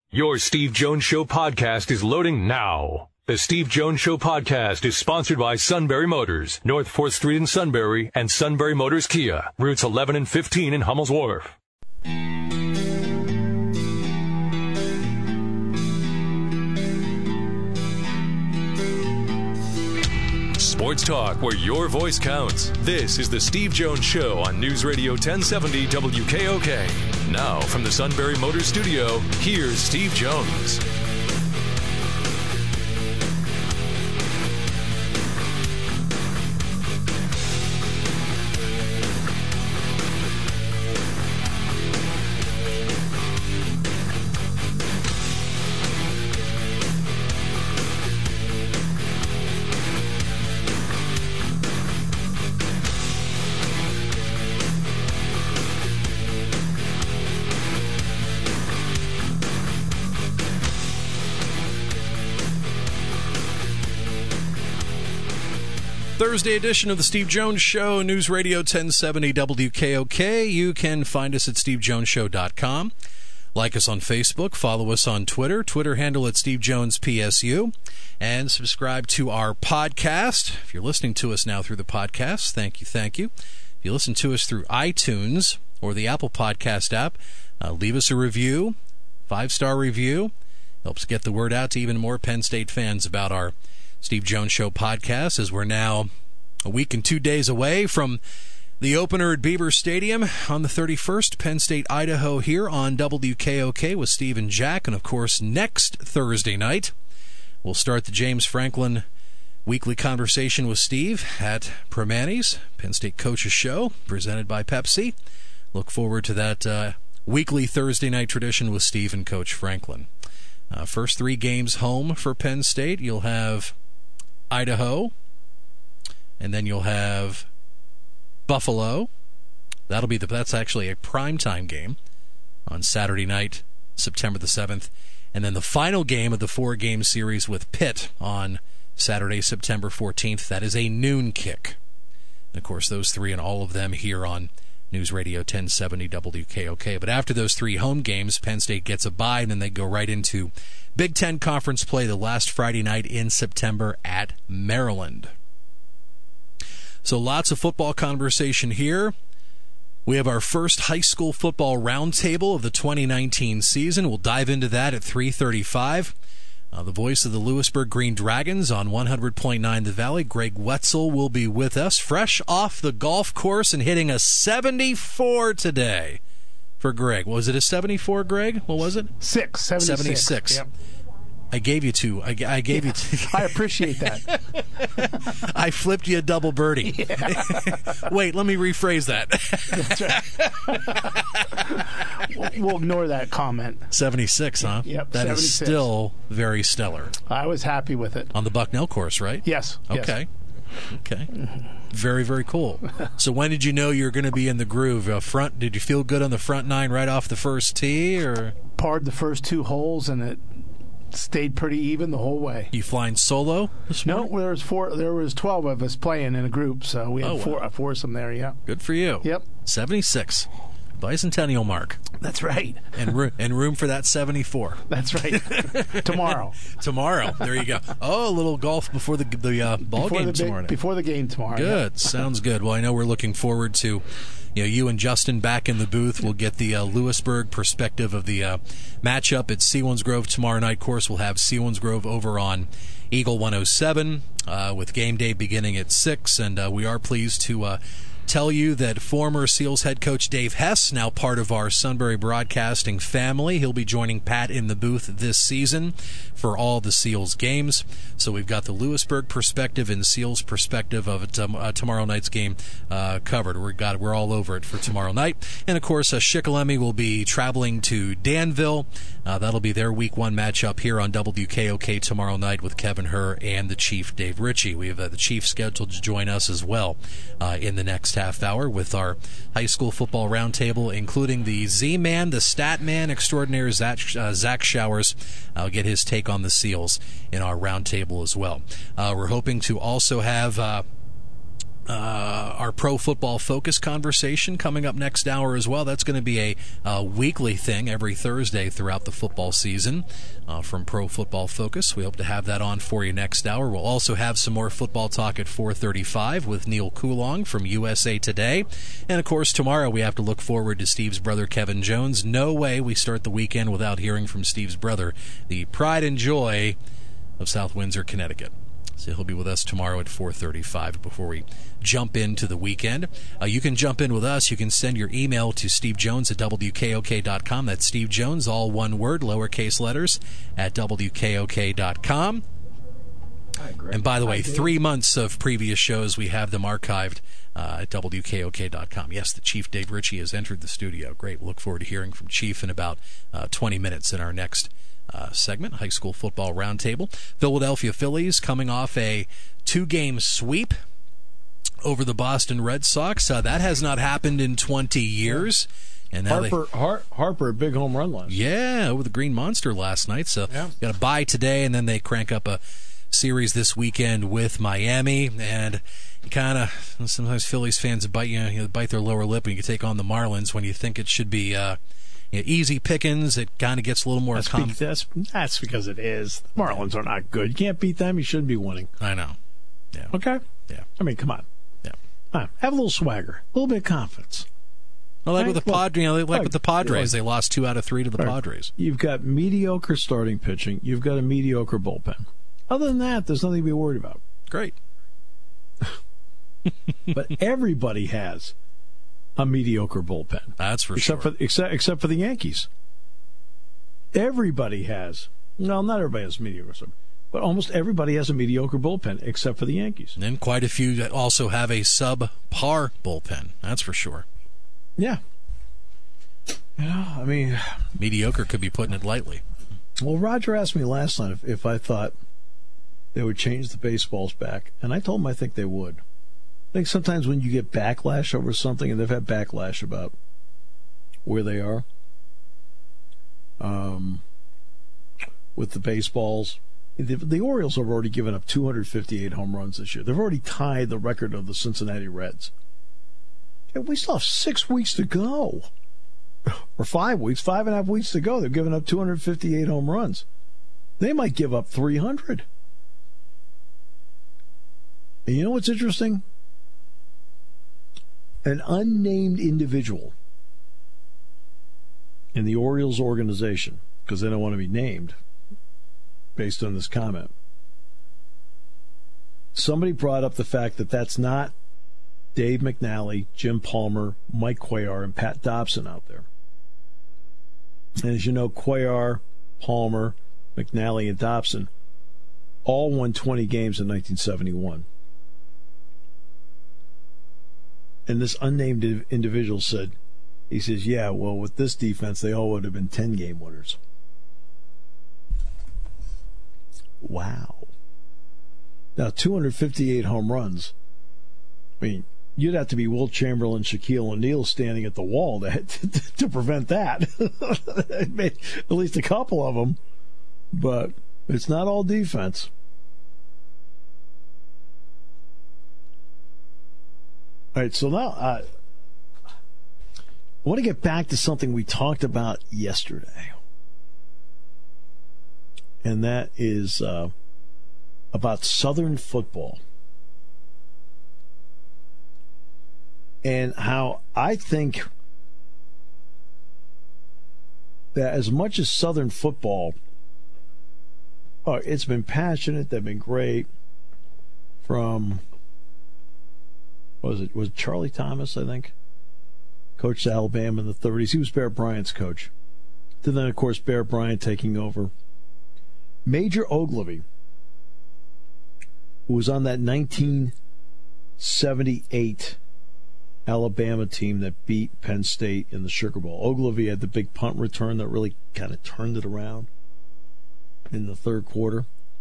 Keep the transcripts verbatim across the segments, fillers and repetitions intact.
Your Steve Jones Show podcast is loading now. The Steve Jones Show podcast is sponsored by Sunbury Motors, North fourth Street in Sunbury, and Sunbury Motors Kia, routes eleven and fifteen in Hummel's Wharf. Sports talk where your voice counts. This is the Steve Jones Show on News Radio ten seventy W K O K. Now, from the Sunbury Motors Studio, here's Steve Jones. Thursday edition of the Steve Jones Show, News Radio ten seventy W K O K. You can find us at steve jones show dot com. Like us on Facebook, follow us on Twitter, Twitter handle at Steve Jones P S U, and subscribe to our podcast. If you're listening to us now through the podcast, thank you, thank you. If you listen to us through iTunes or the Apple Podcast app, uh, leave us a review, five-star review. Helps get the word out to even more Penn State fans about our Steve Jones Show podcast, as we're now a week and two days away from the opener at Beaver Stadium on the thirty-first, Penn State, Idaho, here on W K O K with Steve and Jack. And, of course, next Thursday night, we'll start the James Franklin Weekly Conversation with Steve at Primanti's, Penn State Coaches Show, presented by Pepsi. Look forward to that uh, weekly Thursday night tradition with Steve and Coach Franklin. Uh, first three games home for Penn State. You'll have Idaho, and then you'll have Buffalo. That'll be the that's actually a primetime game on Saturday night, September the seventh, and then the final game of the four-game series with Pitt on Saturday, September fourteenth. That is a noon kick. And of course, those three and all of them here on News Radio ten seventy W K O K. But after those three home games, Penn State gets a bye, and then they go right into Big Ten Conference play the last Friday night in September at Maryland. So lots of football conversation here. We have our first high school football roundtable of the twenty nineteen season. We'll dive into that at three thirty-five. Uh, the voice of the Lewisburg Green Dragons on one hundred point nine The Valley, Greg Wetzel, will be with us, fresh off the golf course and hitting a seventy-four today for Greg. Was it a seventy-four, Greg? What was it? Six. seventy-six. seventy-six. Yep. I gave you two. I, I gave yeah, you two. I appreciate that. I flipped you a double birdie. Yeah. Wait, let me rephrase that. That's right. we'll, we'll ignore that comment. seventy-six, huh? Yep, That seventy-six. is still very stellar. I was happy with it. On the Bucknell course, right? Yes. Okay. Yes. Okay. Very, very cool. So when did you know you were going to be in the groove? Uh, front? Did you feel good on the front nine right off the first tee, or parred the first two holes, and it stayed pretty even the whole way. You flying solo this morning? No, there was four. There was twelve of us playing in a group, so we had oh, four, wow. a foursome there. Yeah. Good for you. Yep. seventy-six, bicentennial mark. That's right. And ro- and room for that seventy-four. That's right. Tomorrow. Tomorrow. There you go. Oh, a little golf before the the uh, ball before game the big, tomorrow. Before the game tomorrow. Good. Yep. Sounds good. Well, I know we're looking forward to, you know, you and Justin back in the booth. We'll get the uh, Lewisburg perspective of the uh, matchup at Sewensgrove tomorrow night. Of course, we'll have Sewensgrove over on Eagle one oh seven uh, with game day beginning at six, and uh, we are pleased to uh, tell you that former Seals head coach Dave Hess, now part of our Sunbury Broadcasting family, he'll be joining Pat in the booth this season for all the Seals games. So we've got the Lewisburg perspective and Seals perspective of it, um, uh, tomorrow night's game uh, covered. We're got we're all over it for tomorrow night. And of course, uh, Shikellamy will be traveling to Danville. Uh, that'll be their Week One matchup here on W K O K tomorrow night with Kevin Herr and the Chief Dave Ritchie. We have uh, the Chief scheduled to join us as well uh, in the next half hour with our high school football roundtable, including the Z-Man, the stat man extraordinaire, Zach, uh, Zach Showers. I'll get his take on the Seals in our roundtable as well. Uh, we're hoping to also have uh, Uh, our Pro Football Focus conversation coming up next hour as well. That's going to be a, a weekly thing every Thursday throughout the football season uh, from Pro Football Focus. We hope to have that on for you next hour. We'll also have some more football talk at four thirty-five with Neil Coulong from U S A Today. And, of course, tomorrow we have to look forward to Steve's brother, Kevin Jones. No way we start the weekend without hearing from Steve's brother, the pride and joy of South Windsor, Connecticut. So he'll be with us tomorrow at four thirty-five before we jump into the weekend. Uh, you can jump in with us. You can send your email to Steve Jones at W K O K dot com. That's Steve Jones, all one word, lowercase letters, at W K O K dot com. I agree. And by the way, three months of previous shows, we have them archived uh, at W K O K dot com. Yes, the Chief Dave Ritchie has entered the studio. Great. We'll look forward to hearing from Chief in about uh, twenty minutes in our next Uh, segment, High School Football Roundtable. Philadelphia Phillies coming off a two-game sweep over the Boston Red Sox. Uh, that has not happened in twenty years. And now Harper, they, Har- Harper, a big home run last night. Yeah, over the Green Monster last night. So yeah. got a bye today, and then they crank up a series this weekend with Miami. And you kind of, sometimes Phillies fans bite you, you know, bite their lower lip when you take on the Marlins when you think it should be Uh, You know, easy pickings. It kind of gets a little more. That's, com- be- that's, that's because it is. The Marlins are not good. You can't beat them. You shouldn't be winning. I know. Yeah. Okay? Yeah. I mean, come on. Yeah. Come on. Have a little swagger. A little bit of confidence. Well, like right? with the well, Pod, you know, like like, with the Padres, like, they lost two out of three to the right. Padres. You've got mediocre starting pitching. You've got a mediocre bullpen. Other than that, there's nothing to be worried about. Great. But everybody has a mediocre bullpen. That's for except sure. For, except, except for the Yankees. Everybody has. No, not everybody has mediocre, but almost everybody has a mediocre bullpen except for the Yankees. And then quite a few that also have a subpar bullpen. That's for sure. Yeah. You know, I mean, mediocre could be putting it lightly. Well, Roger asked me last night if, if I thought they would change the baseballs back, and I told him I think they would. I think sometimes when you get backlash over something, and they've had backlash about where they are um, with the baseballs, the, the Orioles have already given up two hundred fifty-eight home runs this year. They've already tied the record of the Cincinnati Reds. Yeah, we still have six weeks to go. Or five weeks, five and a half weeks to go. They've given up two hundred fifty-eight home runs. They might give up three hundred. And you know what's interesting? An unnamed individual in the Orioles organization, because they don't want to be named based on this comment, somebody brought up the fact that that's not Dave McNally, Jim Palmer, Mike Cuellar, and Pat Dobson out there. And as you know, Cuellar, Palmer, McNally, and Dobson all won twenty games in nineteen seventy-one. And this unnamed individual said, he says, yeah, well, with this defense, they all would have been ten-game winners. Wow. Now, two hundred fifty-eight home runs. I mean, you'd have to be Wilt Chamberlain, Shaquille O'Neal standing at the wall to, to, to prevent that. At least a couple of them. But it's not all defense. All right, so now uh, I want to get back to something we talked about yesterday. And that is uh, about Southern football. And how I think that as much as Southern football, oh, it's been passionate, they've been great. From, what was it, was it Charlie Thomas, I think? Coached Alabama in the thirties. He was Bear Bryant's coach. And then, of course, Bear Bryant taking over. Major Ogilvy, who was on that nineteen seventy-eight Alabama team that beat Penn State in the Sugar Bowl. Ogilvy had the big punt return that really kind of turned it around in the third quarter.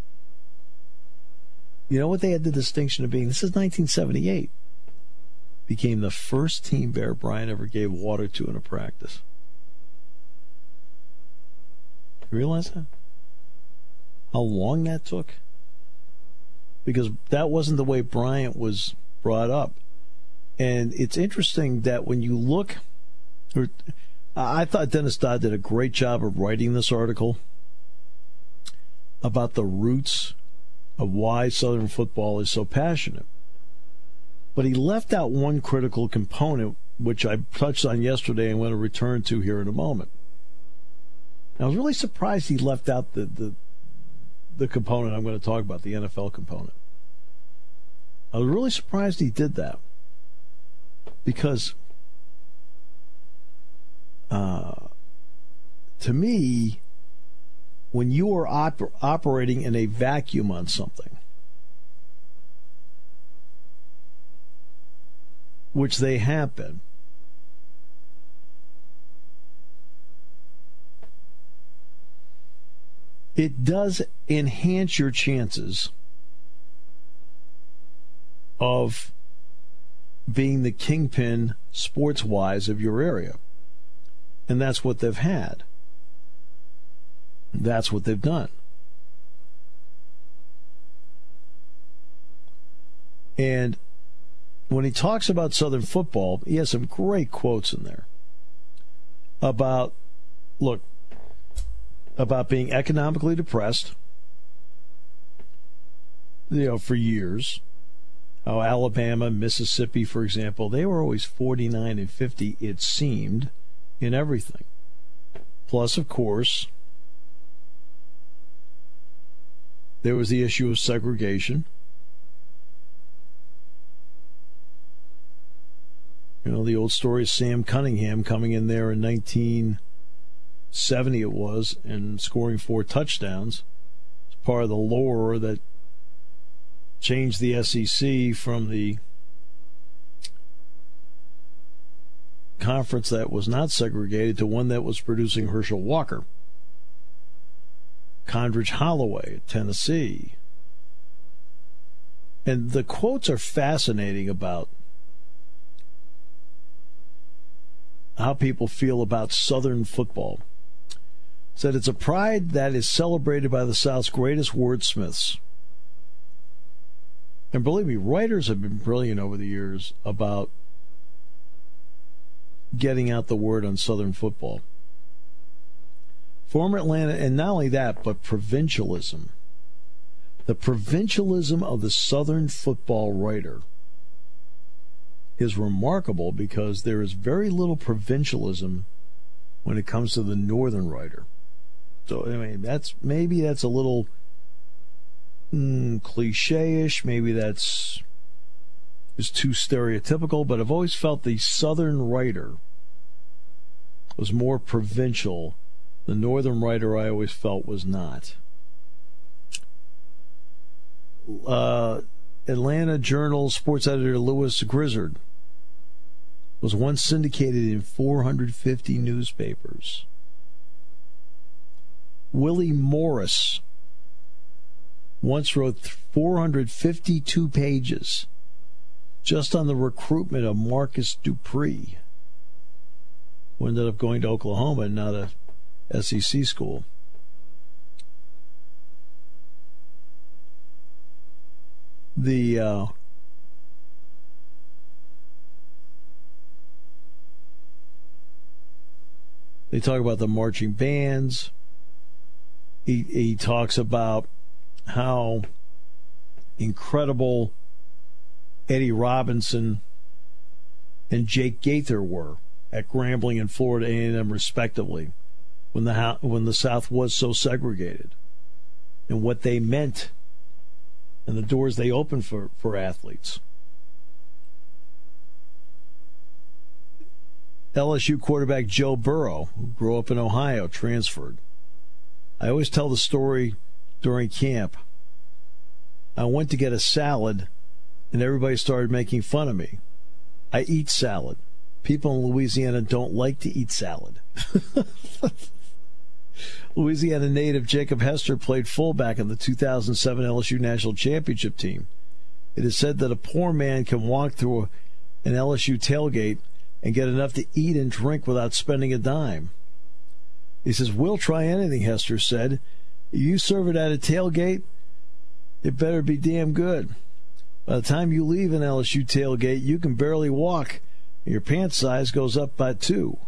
You know what they had the distinction of being? This is nineteen seventy-eight. Became the first team Bear Bryant ever gave water to in a practice. You realize that? How long that took? Because that wasn't the way Bryant was brought up. And it's interesting that when you look, or, I thought Dennis Dodd did a great job of writing this article about the roots of why Southern football is so passionate. But he left out one critical component, which I touched on yesterday and I'm going to return to here in a moment. I was really surprised he left out the, the, the component I'm going to talk about, the N F L component. I was really surprised he did that. Because uh, to me, when you are op- operating in a vacuum on something, which they have been, it does enhance your chances of being the kingpin sports-wise of your area. And that's what they've had. That's what they've done. And when he talks about Southern football, he has some great quotes in there about, look, about being economically depressed, you know, for years. Oh, Alabama, Mississippi, for example, they were always forty-nine and fifty, it seemed, in everything. Plus, of course, there was the issue of segregation. You know, the old story of Sam Cunningham coming in there in nineteen seventy, it was, and scoring four touchdowns. It's part of the lore that changed the S E C from the conference that was not segregated to one that was producing Herschel Walker. Condridge Holloway at Tennessee. And the quotes are fascinating about how people feel about Southern football. Said it's a pride that is celebrated by the South's greatest wordsmiths. And believe me, writers have been brilliant over the years about getting out the word on Southern football. Former Atlanta, and not only that, but provincialism. The provincialism of the Southern football writer is remarkable because there is very little provincialism when it comes to the Northern writer. So, I mean, that's maybe that's a little mm, cliche-ish. Maybe that's is too stereotypical, but I've always felt the Southern writer was more provincial. The Northern writer I always felt was not. Uh, Atlanta Journal sports editor Louis Grizzard was once syndicated in four hundred fifty newspapers. Willie Morris once wrote four hundred fifty-two pages just on the recruitment of Marcus Dupree, who ended up going to Oklahoma and not a S E C school. The uh, they talk about the marching bands. He he talks about how incredible Eddie Robinson and Jake Gaither were at Grambling and Florida A and M respectively when the when the South was so segregated, and what they meant and the doors they opened for, for athletes. L S U quarterback Joe Burrow, who grew up in Ohio, transferred. I always tell the story during camp. I went to get a salad, and everybody started making fun of me. I eat salad. People in Louisiana don't like to eat salad. Louisiana native Jacob Hester played fullback on the two thousand seven L S U National Championship team. It is said that a poor man can walk through a, an L S U tailgate and get enough to eat and drink without spending a dime. He says, "We'll try anything," Hester said. "You serve it at a tailgate, it better be damn good." By the time you leave an L S U tailgate, you can barely walk. Your pant size goes up by two.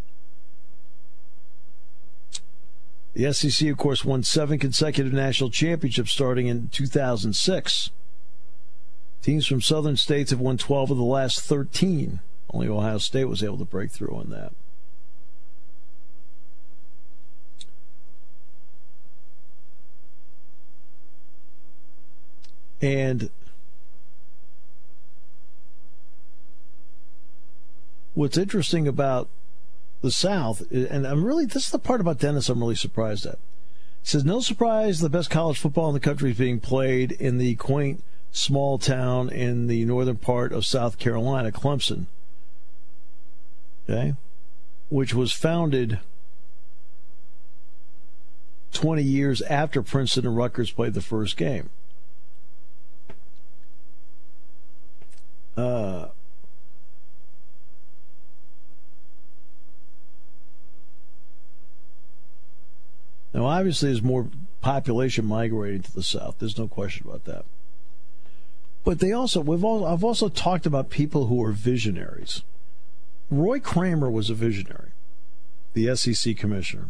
The S E C, of course, won seven consecutive national championships starting in two thousand six. Teams from southern states have won twelve of the last thirteen. Only Ohio State was able to break through on that. And what's interesting about the South, and I'm really, this is the part about Dennis I'm really surprised at. He says, no surprise the best college football in the country is being played in the quaint small town in the northern part of South Carolina, Clemson, okay, which was founded twenty years after Princeton and Rutgers played the first game. Uh, now, obviously, there's more population migrating to the South. There's no question about that. But they also, we've all, I've also talked about people who are visionaries. Roy Kramer was a visionary, the S E C commissioner.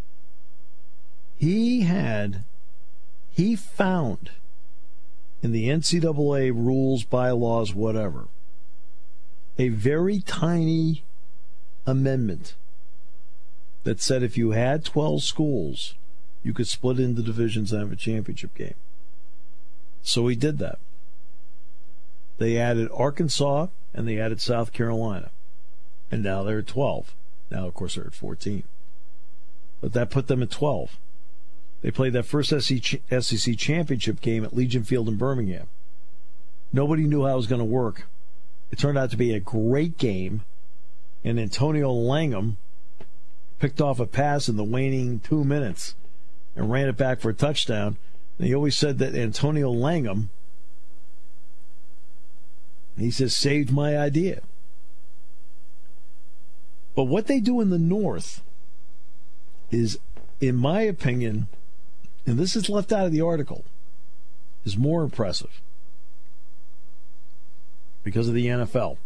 He had, he found in the N C double A rules, bylaws, whatever, a very tiny amendment that said if you had twelve schools, you could split into divisions and have a championship game. So he did that. They added Arkansas and they added South Carolina. And now they're at twelve. Now, of course, they're at fourteen. But that put them at twelve. They played that first S E C championship game at Legion Field in Birmingham. Nobody knew how it was going to work. It turned out to be a great game, and Antonio Langham picked off a pass in the waning two minutes and ran it back for a touchdown. And he always said that Antonio Langham, he says, saved my idea. But what they do in the North is, in my opinion, and this is left out of the article, is more impressive because of the N F L.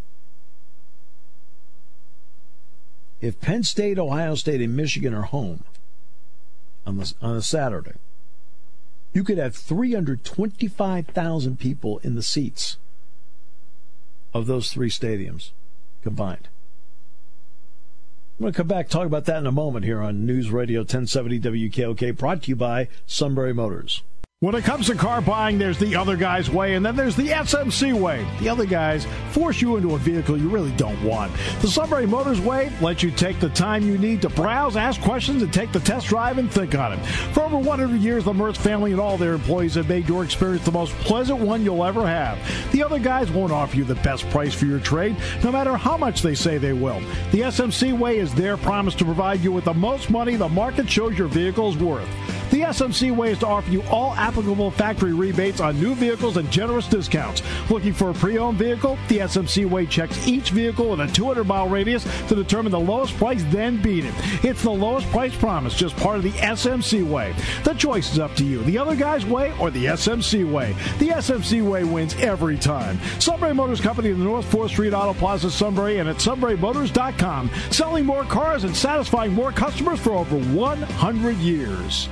If Penn State, Ohio State, and Michigan are home on, the, on a Saturday, you could have three hundred twenty-five thousand people in the seats of those three stadiums combined. I'm going to come back and talk about that in a moment here on News Radio ten seventy W K O K, brought to you by Sunbury Motors. When it comes to car buying, there's the other guy's way, and then there's the S M C way. The other guys force you into a vehicle you really don't want. The Sunbury Motors way lets you take the time you need to browse, ask questions, and take the test drive and think on it. For over one hundred years, the Mertz family and all their employees have made your experience the most pleasant one you'll ever have. The other guys won't offer you the best price for your trade, no matter how much they say they will. The S M C way is their promise to provide you with the most money the market shows your vehicle is worth. The S M C way is to offer you all applicable factory rebates on new vehicles and generous discounts. Looking for a pre-owned vehicle? The S M C way checks each vehicle with a two hundred mile radius to determine the lowest price, then beat it. It's the lowest price promise, just part of the S M C way. The choice is up to you. The other guy's way or the S M C way. The S M C way wins every time. Sunbury Motors Company in the North fourth Street Auto Plaza, Sunbury, and at sunbury motors dot com. Selling more cars and satisfying more customers for over one hundred years.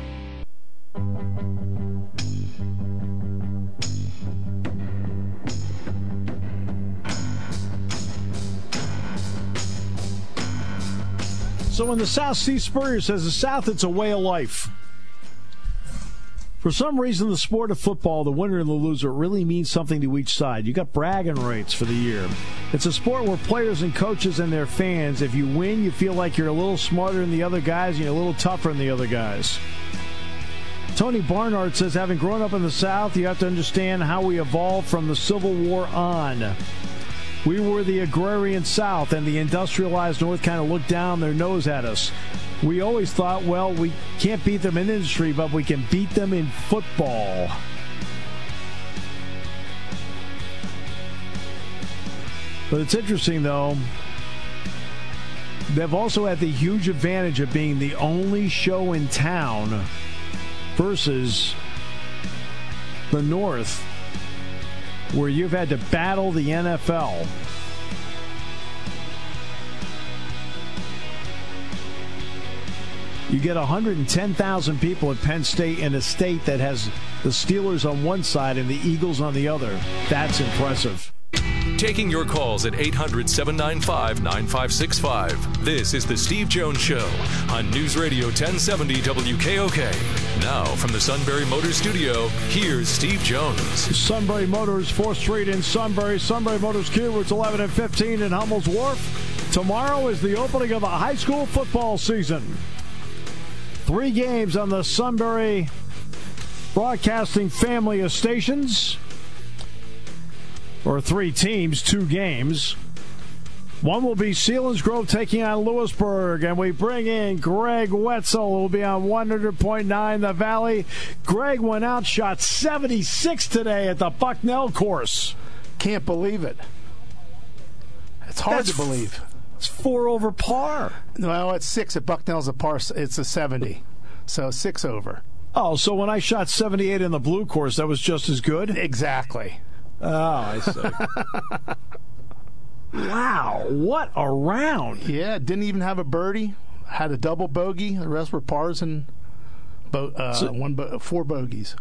So in the South, Steve Spurrier says, the South, it's a way of life. For some reason, the sport of football, the winner and the loser, really means something to each side. You got bragging rights for the year. It's a sport where players and coaches and their fans, if you win, you feel like you're a little smarter than the other guys and you're a little tougher than the other guys. Tony Barnard says, having grown up in the South, you have to understand how we evolved from the Civil War on. We were the agrarian South, and the industrialized North kind of looked down their nose at us. We always thought, well, we can't beat them in industry, but we can beat them in football. But it's interesting, though. They've also had the huge advantage of being the only show in town versus the North where you've had to battle the N F L. You get one hundred ten thousand people at Penn State in a state that has the Steelers on one side and the Eagles on the other. That's impressive. Taking your calls at eight hundred, seven nine five, nine five six five. This is The Steve Jones Show on News Radio ten seventy W K O K. Now, from the Sunbury Motors Studio, here's Steve Jones. Sunbury Motors, fourth Street in Sunbury. Sunbury Motors Kia, routes eleven and fifteen in Hummel's Wharf. Tomorrow is the opening of the high school football season. Three games on the Sunbury Broadcasting family of stations. Or three teams, two games. One will be Selinsgrove taking on Lewisburg, and we bring in Greg Wetzel, who will be on one hundred point nine The Valley. Greg went out, shot seventy-six today at the Bucknell course. Can't believe it. It's hard That's to believe. It's four over par. No, it's six. At Bucknell's a par. It's a seventy, so six over. Oh, so when I shot seventy-eight in the blue course, that was just as good? Exactly. Oh, I see. Wow, what a round. Yeah, didn't even have a birdie. Had a double bogey. The rest were pars and bo- uh, So- one bo- four bogeys.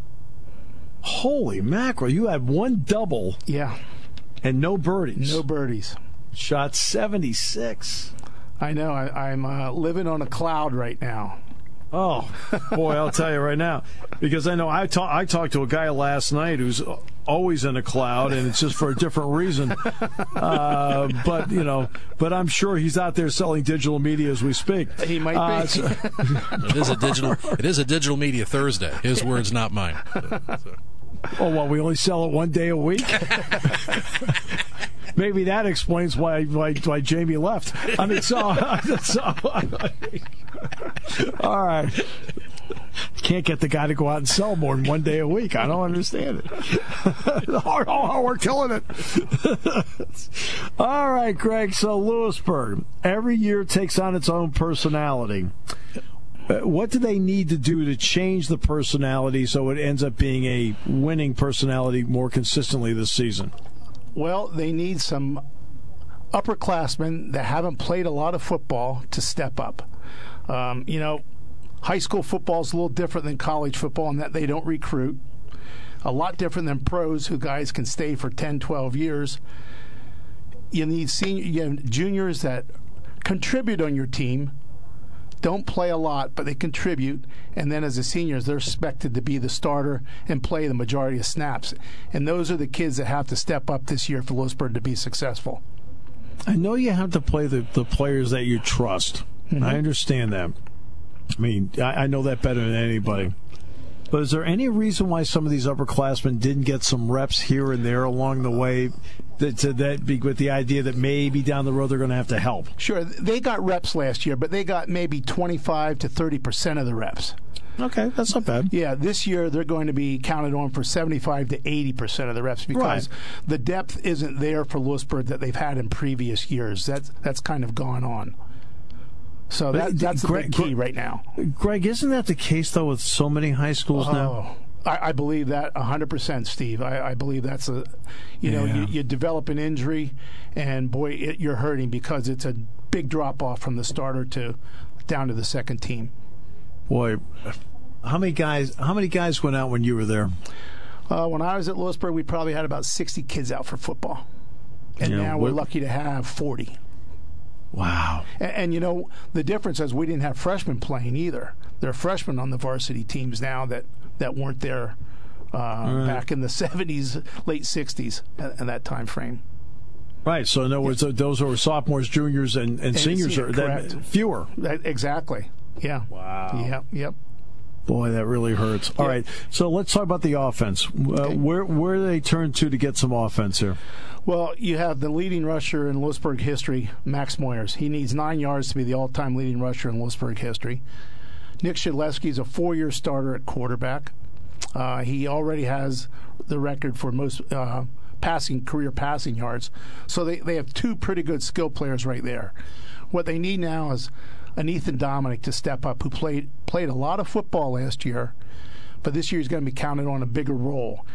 Holy mackerel, you had one double Yeah, and no birdies. no birdies. Shot seventy-six. I know. I, I'm uh, living on a cloud right now. Oh, boy, I'll tell you right now. Because I know I, talk, I talked to a guy last night who's always in a cloud, and it's just for a different reason. Uh, but, you know, but I'm sure he's out there selling digital media as we speak. He might Uh, be. so- It is a digital. It is a digital media Thursday. His words, not mine. So, so. oh, well, we only sell it one day a week? Maybe that explains why, why why Jamie left. I mean, so, so all right. Can't get the guy to go out and sell more than one day a week. I don't understand it. oh, oh, we're killing it. All right, Greg. So Lewisburg every year takes on its own personality. Uh, what do they need to do to change the personality so it ends up being a winning personality more consistently this season? Well, they need some upperclassmen that haven't played a lot of football to step up. Um, you know, high school football is a little different than college football in that they don't recruit. A lot different than pros, who guys can stay for ten, twelve years. You need senior, you have juniors that contribute on your team, don't play a lot, but they contribute. And then as a seniors, they're expected to be the starter and play the majority of snaps. And those are the kids that have to step up this year for Lewisburg to be successful. I know you have to play the, the players that you trust. Mm-hmm. I understand that. I mean, I, I know that better than anybody. But is there any reason why some of these upperclassmen didn't get some reps here and there along the way, that, to that be with the idea that maybe down the road they're going to have to help? Sure, they got reps last year, but they got maybe twenty-five to thirty percent of the reps. Okay, that's not bad. Yeah, this year they're going to be counted on for seventy-five to eighty percent of the reps because Right. the depth isn't there for Lewisburg that they've had in previous years. That's that's kind of gone on. So that, But, that's the Greg- big key right now. Greg, isn't that the case, though, with so many high schools now? Oh, I, I believe that one hundred percent, Steve. I, I believe that's a, you know, Yeah. you, you develop an injury, and boy, it, you're hurting because it's a big drop off from the starter to down to the second team. Boy, how many guys? How many guys went out when you were there? Uh, when I was at Lewisburg, we probably had about sixty kids out for football, and Yeah, now we're what- lucky to have forty. Wow. And, and you know, the difference is we didn't have freshmen playing either. There are freshmen on the varsity teams now that, that weren't there uh, right. back in the seventies, late sixties, in that time frame. Right. So in other words, those who are sophomores, juniors, and, and, And seniors senior, are that, correct. fewer. That, exactly. Yeah. Wow. Yep. Yep. Boy, that really hurts. All Yeah. right. So let's talk about the offense. Uh, Okay. where where do they turn to to get some offense here? Well, you have the leading rusher in Lewisburg history, Max Moyers. He needs nine yards to be the all-time leading rusher in Lewisburg history. Nick Shedleski is a four-year starter at quarterback. Uh, he already has the record for most uh, passing career passing yards. So they, they have two pretty good skill players right there. What they need now is an Ethan Dominic to step up, who played played a lot of football last year, but this year he's going to be counted on a bigger role.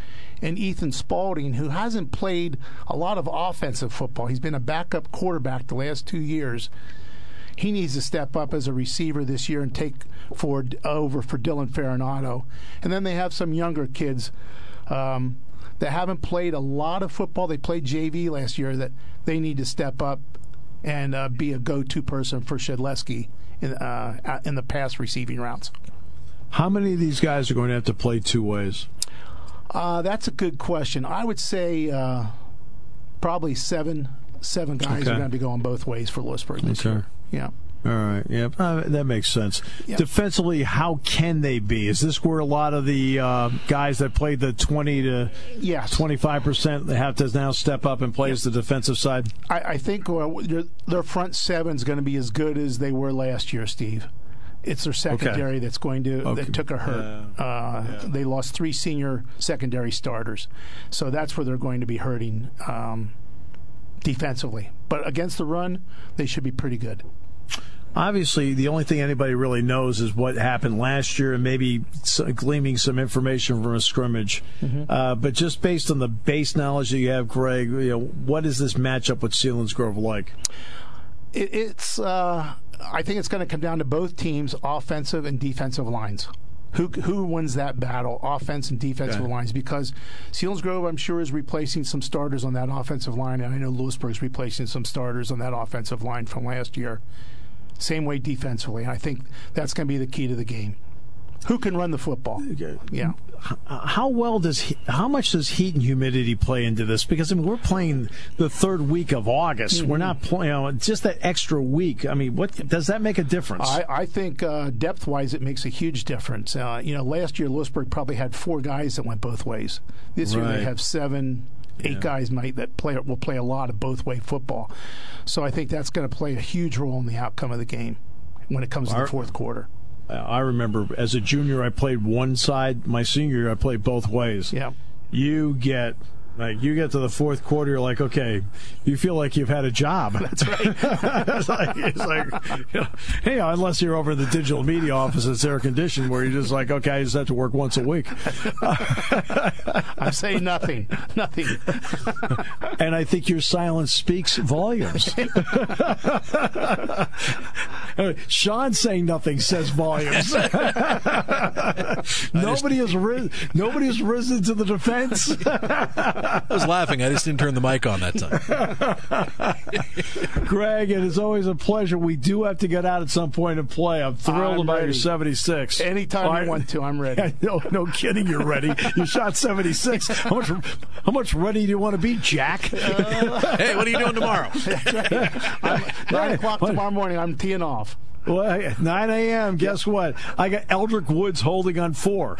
and Ethan Spalding, who hasn't played a lot of offensive football. He's been a backup quarterback the last two years. He needs to step up as a receiver this year and take forward over for Dylan Farinato. And then they have some younger kids um, that haven't played a lot of football. They played J V last year that they need to step up and uh, be a go-to person for Shedleski in, uh, in the pass receiving routes. How many of these guys are going to have to play two ways? Uh, that's a good question. I would say uh, probably seven seven guys okay. are going to be going both ways for Lewisburg this okay. year. Yeah. All right. Yeah, uh, that makes sense. Yep. Defensively, how can they be? Is this where a lot of the uh, guys that played the twenty to yes. twenty-five percent have to now step up and play yep. as the defensive side? I, I think uh, their, their front seven is going to be as good as they were last year, Steve. It's their secondary okay. that's going to okay. that took a hurt. Uh, uh, yeah. They lost three senior secondary starters, so that's where they're going to be hurting um, defensively. But against the run, they should be pretty good. Obviously, the only thing anybody really knows is what happened last year and maybe gleaming some information from a scrimmage. Mm-hmm. Uh, but just based on the base knowledge that you have, Greg, you know, what is this matchup with Selinsgrove like? It, it's, uh, I think it's going to come down to both teams' offensive and defensive lines. Who who wins that battle, offense and defensive okay. lines? Because Selinsgrove, I'm sure, is replacing some starters on that offensive line, and I know Lewisburg's replacing some starters on that offensive line from last year. Same way defensively. I think that's going to be the key to the game. Who can run the football? Yeah. How well does he, how much does heat and humidity play into this? Because I mean, we're playing the third week of August. Mm-hmm. We're not playing, you know, just that extra week. I mean, what does that make a difference? I, I think uh, depth-wise, it makes a huge difference. Uh, you know, last year Lewisburg probably had four guys that went both ways. This right. year they have seven. Eight yeah. guys might that play will play a lot of both way football, so I think that's going to play a huge role in the outcome of the game when it comes to the fourth quarter. I remember as a junior I played one side. My senior year I played both ways. Yeah, you get like you get to the fourth quarter, you're like, okay, you feel like you've had a job. That's right. it's like, it's like you know, hey, unless you're over in the digital media office, it's air conditioned, where you're just like, okay, I just have to work once a week. I'm saying nothing, nothing. And I think your silence speaks volumes. Sean saying nothing says volumes. nobody has risen. Nobody has risen to the defense. I was laughing. I just didn't turn the mic on that time. Greg, it is always a pleasure. We do have to get out at some point and play. I'm thrilled I'm about ready. your seventy-six. Anytime I, you want to, I'm ready. No, no kidding, you're ready. You shot seventy-six. How much? How much ready do you want to be, Jack? Uh, hey, what are you doing tomorrow? I'm, nine o'clock tomorrow morning. I'm teeing off. Well, nine a.m., guess what? I got Eldrick Woods holding on four.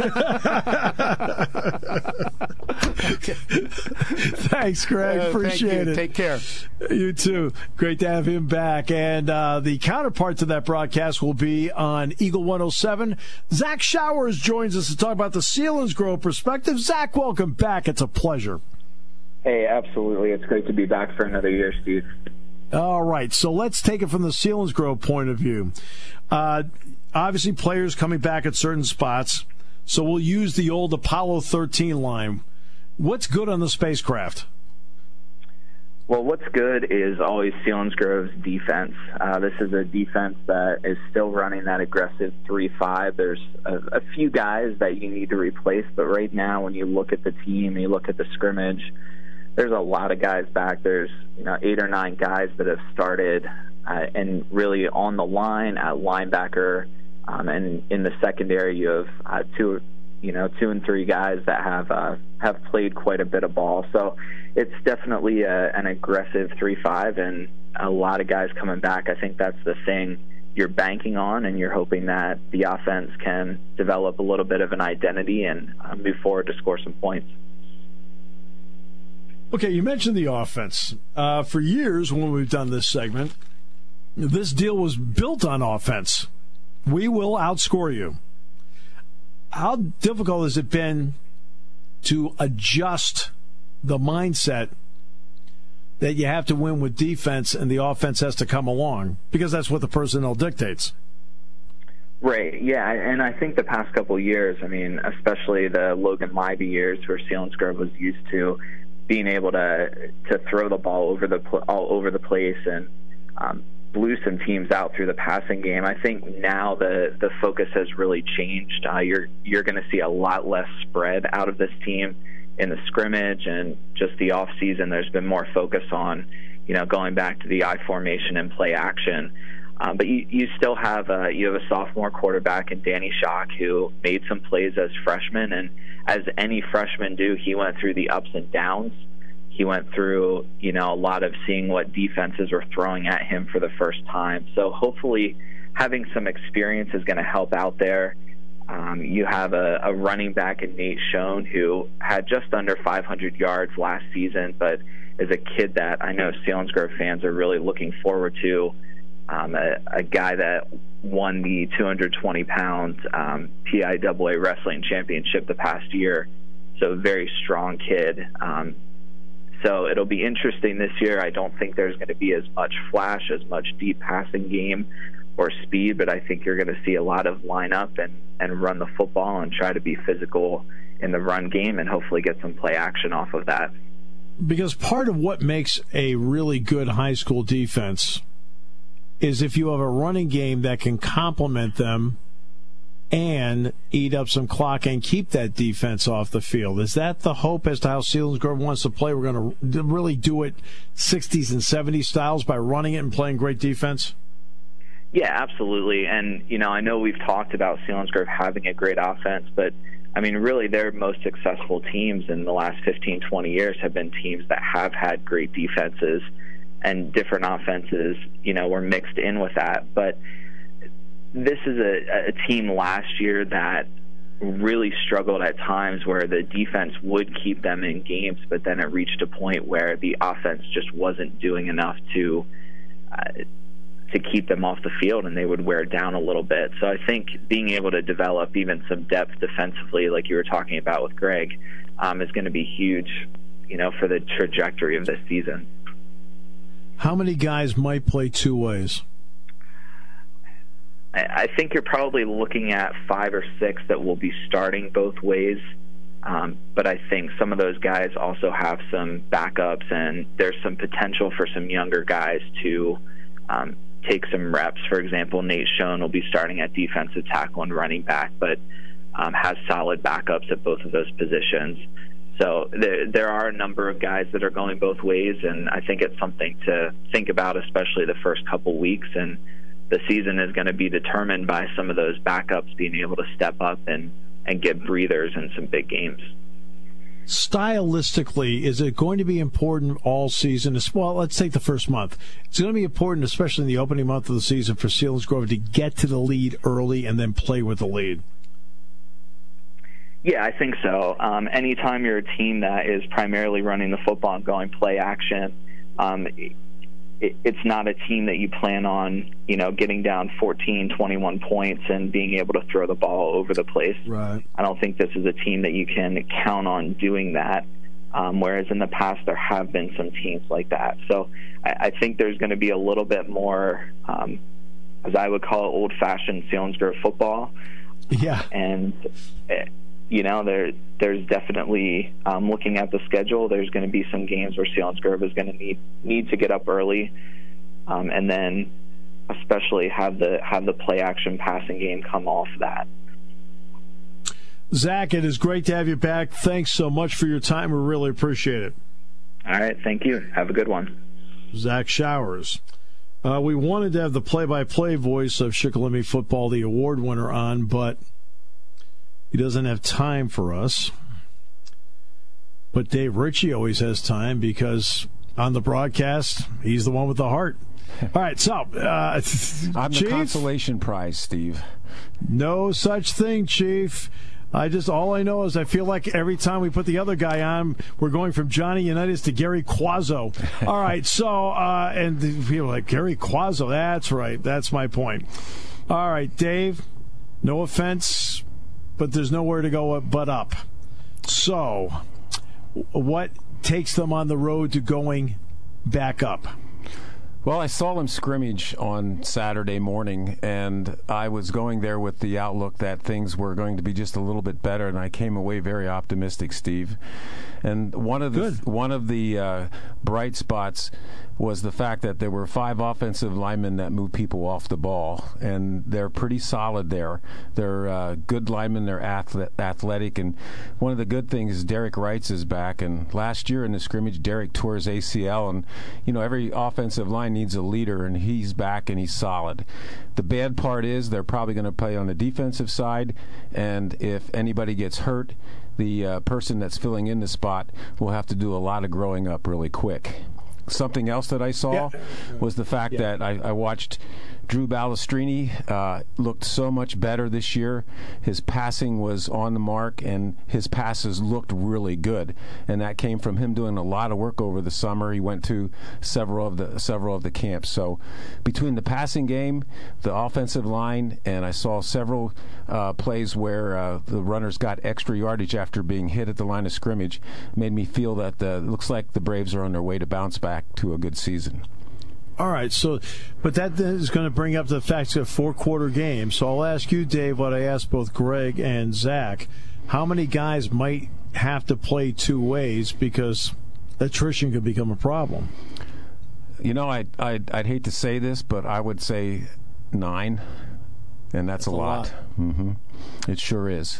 Thanks, Greg. Uh, Appreciate thank you. it. Take care. You too. Great to have him back. And uh, the counterpart to that broadcast will be on Eagle one oh seven. Zach Showers joins us to talk about the Selinsgrove perspective. Zach, welcome back. It's a pleasure. Hey, absolutely. It's great to be back for another year, Steve. All right, so let's take it from the Selinsgrove point of view. Uh, obviously, players coming back at certain spots, so we'll use the old Apollo thirteen line. What's good on the spacecraft? Well, what's good is always Selinsgrove's defense. Uh, this is a defense that is still running that aggressive three five. There's a, a few guys that you need to replace, but right now when you look at the team, you look at the scrimmage, there's a lot of guys back. There's you know eight or nine guys that have started uh, and really on the line at linebacker, um, and in the secondary you have uh, two, you know, two and three guys that have uh, have played quite a bit of ball. So it's definitely a, an aggressive three five, and a lot of guys coming back. I think that's the thing you're banking on, and you're hoping that the offense can develop a little bit of an identity and uh, move forward to score some points. Okay, you mentioned the offense. Uh, for years, when we've done this segment, this deal was built on offense. We will outscore you. How difficult has it been to adjust the mindset that you have to win with defense and the offense has to come along? Because that's what the personnel dictates. Right, yeah, and I think the past couple of years, I mean, especially the Logan Libby years where Selinsgrove was used to being able to to throw the ball over the all over the place and um, blew some teams out through the passing game. I think now the the focus has really changed. Uh, you're you're going to see a lot less spread out of this team in the scrimmage, and just the off season. There's been more focus on, you know, going back to the I formation and play action. Um, but you, you still have a, you have a sophomore quarterback in Danny Schock who made some plays as freshman, and as any freshman do, he went through the ups and downs. He went through, you know, a lot of seeing what defenses were throwing at him for the first time. So hopefully having some experience is going to help out there. Um, you have a, a running back in Nate Schoen who had just under five hundred yards last season, but is a kid that I know Selinsgrove fans are really looking forward to. Um, a, a guy that won the two hundred twenty pound um, P I A A wrestling championship the past year. So a very strong kid. Um, so it'll be interesting this year. I don't think there's going to be as much flash, as much deep passing game or speed, but I think you're going to see a lot of line up and, and run the football and try to be physical in the run game and hopefully get some play action off of that. Because part of what makes a really good high school defense is if you have a running game that can complement them and eat up some clock and keep that defense off the field. Is that the hope as to how Selinsgrove wants to play? We're going to really do it sixties and seventies styles by running it and playing great defense? Yeah, absolutely. And, you know, I know we've talked about Selinsgrove having a great offense, but, I mean, really their most successful teams in the last fifteen, twenty years have been teams that have had great defenses, and different offenses, you know, were mixed in with that. But this is a, a team last year that really struggled at times where the defense would keep them in games, but then it reached a point where the offense just wasn't doing enough to uh, to keep them off the field, and they would wear down a little bit. So I think being able to develop even some depth defensively, like you were talking about with Greg, um, is going to be huge, you know, for the trajectory of this season. How many guys might play two ways? I think you're probably looking at five or six that will be starting both ways. Um, but I think some of those guys also have some backups, and there's some potential for some younger guys to um, take some reps. For example, Nate Schoen will be starting at defensive tackle and running back, but um, has solid backups at both of those positions. So there, there are a number of guys that are going both ways, and I think it's something to think about, especially the first couple weeks. And the season is going to be determined by some of those backups being able to step up and, and get breathers in some big games. Stylistically, is it going to be important all season? Well, let's take the first month. It's going to be important, especially in the opening month of the season, for Selinsgrove to get to the lead early and then play with the lead. Yeah, I think so. Um, anytime you're a team that is primarily running the football and going play action, um, it, it's not a team that you plan on, you know, getting down fourteen, twenty-one points and being able to throw the ball over the place. Right. I don't think this is a team that you can count on doing that, um, whereas in the past there have been some teams like that. So I, I think there's going to be a little bit more, um, as I would call it, old-fashioned Selinsgrove football. Yeah. And uh, you know, there there's definitely, um, looking at the schedule, there's going to be some games where Selinsgrove is going to need need to get up early, um, and then especially have the have the play action passing game come off that. Zach, it is great to have you back. Thanks so much for your time. We really appreciate it. All right, thank you. Have a good one. Zach Showers. Uh, we wanted to have the play-by-play voice of Shikellamy football, the award winner, on, but he doesn't have time for us. But Dave Ritchie always has time because on the broadcast, he's the one with the heart. All right, so uh, I'm Chief? the consolation prize, Steve. No such thing, Chief. I just all I know is I feel like every time we put the other guy on, we're going from Johnny Unitas to Gary Quazzo. All right, so uh, and the people are like Gary Quazzo. That's right. That's my point. All right, Dave. No offense, but there's nowhere to go but up. So, what takes them on the road to going back up? Well, I saw them scrimmage on Saturday morning, and I was going there with the outlook that things were going to be just a little bit better, and I came away very optimistic, Steve. And one of the Good. one of the uh, bright spots was the fact that there were five offensive linemen that moved people off the ball, and they're pretty solid there. They're uh, good linemen. They're athle- athletic, and one of the good things is Derek Wrights is back. And last year in the scrimmage, Derek tore his A C L, and you know every offensive line needs a leader, and he's back and he's solid. The bad part is they're probably going to play on the defensive side, and if anybody gets hurt, the uh, person that's filling in the spot will have to do a lot of growing up really quick. Something else that I saw Yeah. was the fact Yeah. that I, I watched Drew Balestrini uh, looked so much better this year. His passing was on the mark, and his passes looked really good. And that came from him doing a lot of work over the summer. He went to several of the several of the camps. So between the passing game, the offensive line, and I saw several uh, plays where uh, the runners got extra yardage after being hit at the line of scrimmage, made me feel that the, it looks like the Braves are on their way to bounce back to a good season. All right, so, but that is going to bring up the fact it's a four-quarter game. So I'll ask you, Dave, what I asked both Greg and Zach. How many guys might have to play two ways because attrition could become a problem? You know, I, I'd, I'd hate to say this, but I would say nine, and that's, that's a, a lot. lot. Mm-hmm. It sure is.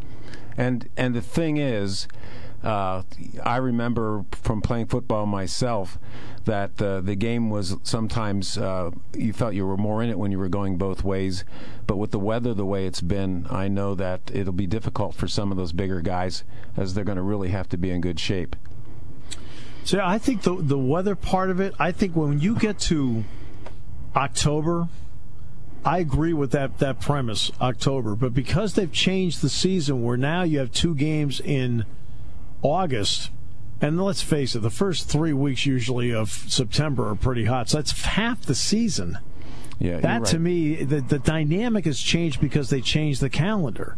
And and the thing is, Uh, I remember from playing football myself that uh, the game was sometimes uh, you felt you were more in it when you were going both ways. But with the weather the way it's been, I know that it'll be difficult for some of those bigger guys as they're going to really have to be in good shape. So I think the the weather part of it, I think when you get to October, I agree with that, that premise, October. But because they've changed the season where now you have two games in August, and let's face it, the first three weeks usually of September are pretty hot, so that's half the season. Yeah, that right. to me, the, the dynamic has changed because they changed the calendar.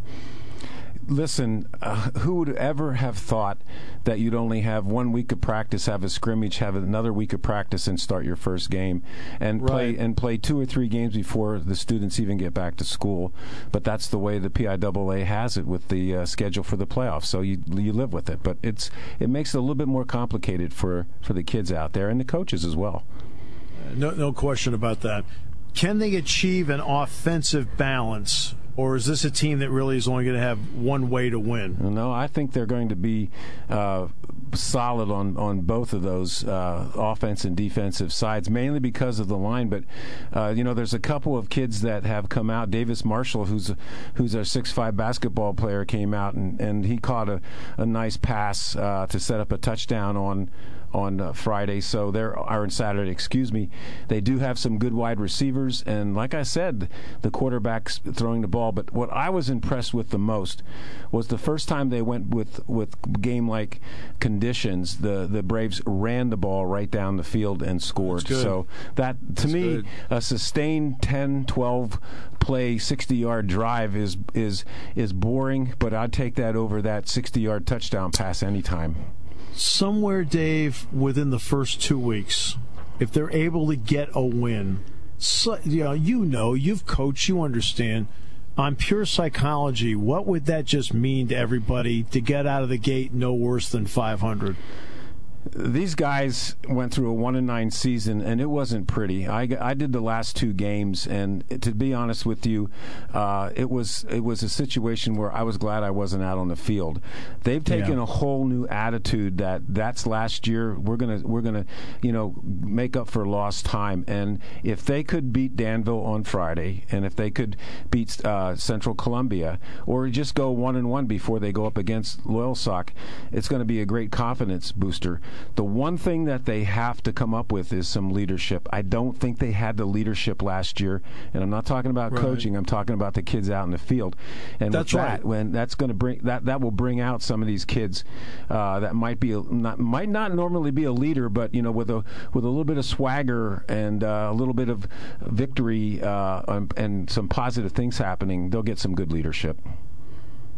Listen, uh, who would ever have thought that you'd only have one week of practice, have a scrimmage, have another week of practice, and start your first game, and Right. play and play two or three games before the students even get back to school? But that's the way the P I A A has it with the uh, schedule for the playoffs. So you you live with it. But it's it makes it a little bit more complicated for, for the kids out there and the coaches as well. No, no question about that. Can they achieve an offensive balance? Or is this a team that really is only going to have one way to win? No, I think they're going to be uh, solid on, on both of those uh, offense and defensive sides, mainly because of the line. But, uh, you know, there's a couple of kids that have come out. Davis Marshall, who's who's our six five basketball player, came out, and, and he caught a, a nice pass uh, to set up a touchdown on on uh, Friday, so they're or on Saturday, excuse me. They do have some good wide receivers, and like I said, the quarterback's throwing the ball. But what I was impressed with the most was the first time they went with with game-like conditions. The the Braves ran the ball right down the field and scored. So that to That's me, good. a sustained ten, twelve play sixty-yard drive is is is boring, but I'd take that over that sixty-yard touchdown pass anytime. Somewhere, Dave, within the first two weeks, if they're able to get a win, so, you know, you know, you've coached, you understand. On pure psychology, what would that just mean to everybody to get out of the gate no worse than five hundred? These guys went through a one and nine season, and it wasn't pretty. I, I did the last two games, and to be honest with you, uh, it was it was a situation where I was glad I wasn't out on the field. They've taken Yeah. a whole new attitude that that's last year. We're gonna we're gonna you know make up for lost time. And if they could beat Danville on Friday, and if they could beat uh, Central Columbia, or just go one and one before they go up against Loyalsock, it's going to be a great confidence booster. The one thing that they have to come up with is some leadership. I don't think they had the leadership last year, and I'm not talking about Right. coaching. I'm talking about the kids out in the field. And That's with right. that, when that's going to bring that that will bring out some of these kids uh, that might be a, not might not normally be a leader, but you know with a with a little bit of swagger and uh, a little bit of victory uh, and, and some positive things happening, they'll get some good leadership.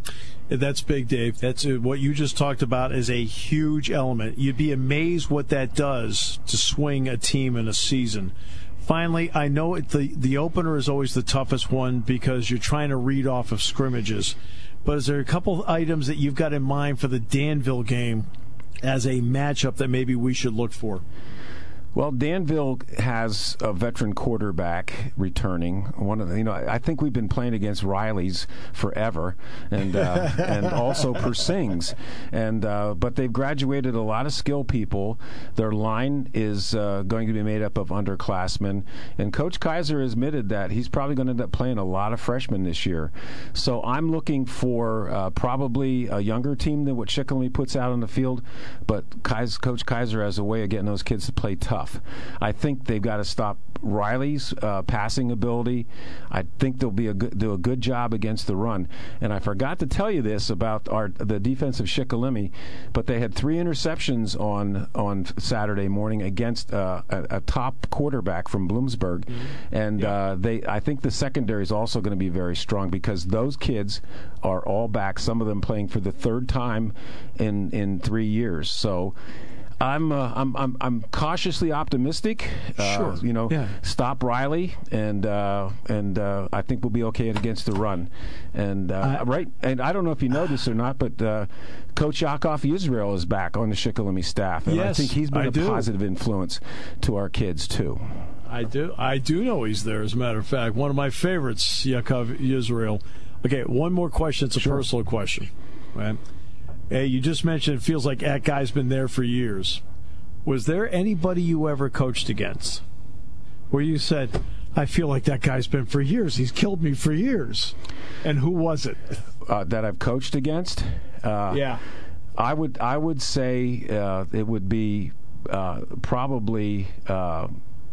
That's big, Dave. That's uh, what you just talked about is a huge element. You'd be amazed what that does to swing a team in a season. Finally, I know it, the, the opener is always the toughest one because you're trying to read off of scrimmages. But is there a couple of items that you've got in mind for the Danville game as a matchup that maybe we should look for? Well, Danville has a veteran quarterback returning. One of the, you know, I think we've been playing against Riley's forever, and uh, and also Persings, and uh, but they've graduated a lot of skill people. Their line is uh, going to be made up of underclassmen, and Coach Kaiser admitted that he's probably going to end up playing a lot of freshmen this year. So I'm looking for uh, probably a younger team than what Shikellamy puts out on the field, but Kaiser, Coach Kaiser has a way of getting those kids to play tough. I think they've got to stop Riley's uh, passing ability. I think they'll be a good, do a good job against the run. And I forgot to tell you this about our the defense of Shikellamy, but they had three interceptions on on Saturday morning against uh, a, a top quarterback from Bloomsburg, mm-hmm. and yeah. uh, they I think the secondary is also going to be very strong because those kids are all back. Some of them playing for the third time in in three years. So. I'm, uh, I'm I'm I'm cautiously optimistic. Uh, sure. You know, yeah. stop Riley, and uh, and uh, I think we'll be okay against the run. And uh, I, right, and I don't know if you know this or not, but uh, Coach Yakov Israel is back on the Shikellamy staff, and yes, I think he's been I a do. positive influence to our kids too. I do. I do know he's there. As a matter of fact, one of my favorites, Yakov Israel. Okay, one more question. It's a sure. personal question, right? Hey, you just mentioned it feels like that guy's been there for years. Was there anybody you ever coached against where you said, I feel like that guy's been for years. He's killed me for years. And who was it? Uh, that I've coached against? Uh, yeah. I would I would say uh, it would be uh, probably uh,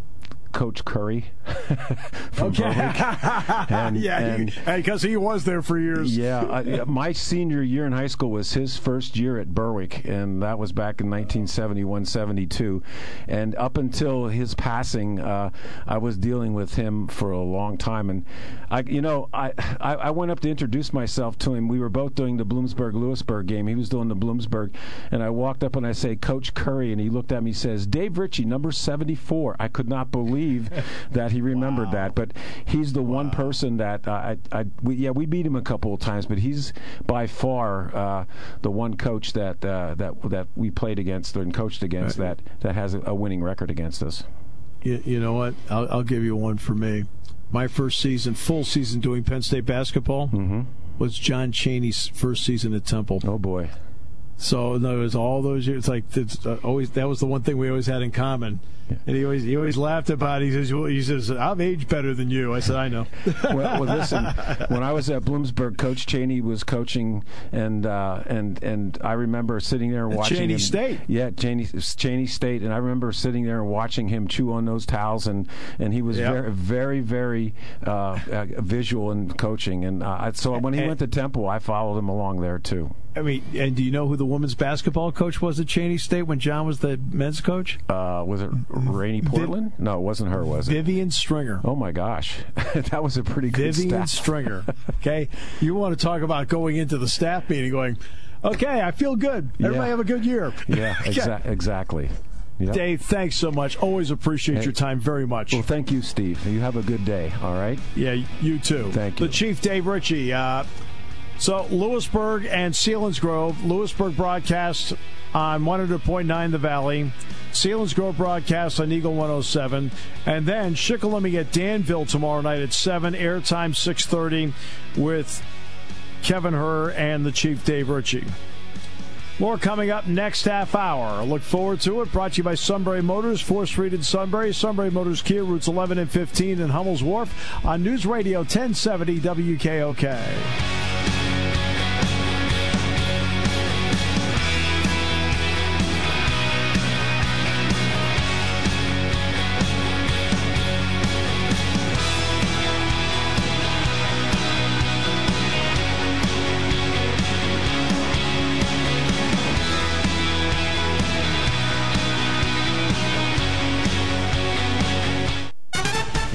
Coach Curry from okay. and, yeah, because he, he was there for years. Yeah, I, my senior year in high school was his first year at Berwick, and that was back in nineteen seventy-one seventy-two. And up until his passing, uh, I was dealing with him for a long time. And I, you know, I, I I went up to introduce myself to him. We were both doing the Bloomsburg-Lewisburg game. He was doing the Bloomsburg, and I walked up and I say, Coach Curry, and he looked at me and says, Dave Ritchie, number seventy-four. I could not believe that he remembered wow. that, but he's the wow. one person that uh, I, I we, yeah we beat him a couple of times, but he's by far uh, the one coach that uh, that that we played against and coached against right. that that has a, a winning record against us. You, you know what? I'll, I'll give you one for me. My first season, full season doing Penn State basketball mm-hmm. was John Chaney's first season at Temple. Oh boy. So no, it was all those years. It's like it's uh, always that was the one thing we always had in common. Yeah. And he always he always laughed about it. He says, well, he says, I've aged better than you. I said, I know. well, well, listen, when I was at Bloomsburg, Coach Chaney was coaching, and uh, and and I remember sitting there and watching Chaney him. State. Yeah, Chaney Chaney State, and I remember sitting there and watching him chew on those towels, and, and he was yep. very very very uh, uh, visual in coaching, and uh, so when he and, went to Temple, I followed him along there too. I mean, and do you know who the women's basketball coach was at Chaney State when John was the men's coach? Uh, was it Rainey Portland? Viv- no, it wasn't her, was it? Vivian Stringer. Oh, my gosh. That was a pretty good Vivian staff. Stringer. Okay? You want to talk about going into the staff meeting going, okay, I feel good. Everybody yeah. have a good year. Yeah, exa- exactly. Yep. Dave, thanks so much. Always appreciate hey. your time very much. Well, thank you, Steve. You have a good day, all right? Yeah, you too. Thank you. The Chief, Dave Ritchie. Uh, So, Lewisburg and Selinsgrove. Lewisburg broadcast on one hundred point nine The Valley. Selinsgrove broadcast on Eagle one oh seven. And then Shikellamy at Danville tomorrow night at seven. Airtime six thirty with Kevin Herr and the Chief Dave Ritchie. More coming up next half hour. Look forward to it. Brought to you by Sunbury Motors, fourth Street in Sunbury. Sunbury Motors Kia, routes eleven and fifteen in Hummel's Wharf on News Radio ten seventy W K O K.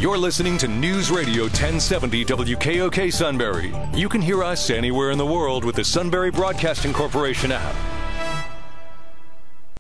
You're listening to News Radio ten seventy W K O K Sunbury. You can hear us anywhere in the world with the Sunbury Broadcasting Corporation app.